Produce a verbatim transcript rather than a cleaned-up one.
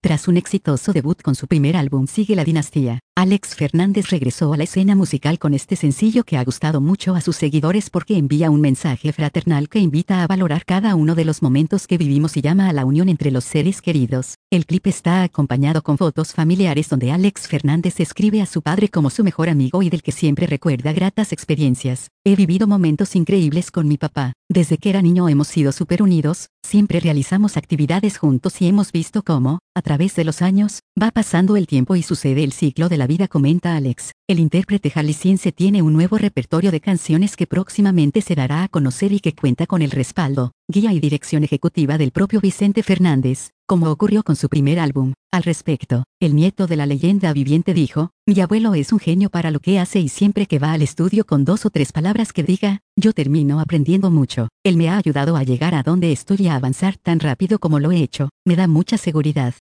Tras un exitoso debut con su primer álbum Sigue la Dinastía, Alex Fernández regresó a la escena musical con este sencillo que ha gustado mucho a sus seguidores porque envía un mensaje fraternal que invita a valorar cada uno de los momentos que vivimos y llama a la unión entre los seres queridos. El clip está acompañado con fotos familiares donde Alex Fernández escribe a su padre como su mejor amigo y del que siempre recuerda gratas experiencias. He vivido momentos increíbles con mi papá. Desde que era niño hemos sido súper unidos, siempre realizamos actividades juntos y hemos visto cómo, a través de los años, va pasando el tiempo y sucede el ciclo de la vida, comenta Alex. El intérprete jalisciense tiene un nuevo repertorio de canciones que próximamente se dará a conocer y que cuenta con el respaldo, guía y dirección ejecutiva del propio Vicente Fernández, como ocurrió con su primer álbum. Al respecto, el nieto de la leyenda viviente dijo: mi abuelo es un genio para lo que hace y siempre que va al estudio con dos o tres palabras que diga, yo termino aprendiendo mucho. Él me ha ayudado a llegar a donde estoy y a avanzar tan rápido como lo he hecho, me da mucha seguridad.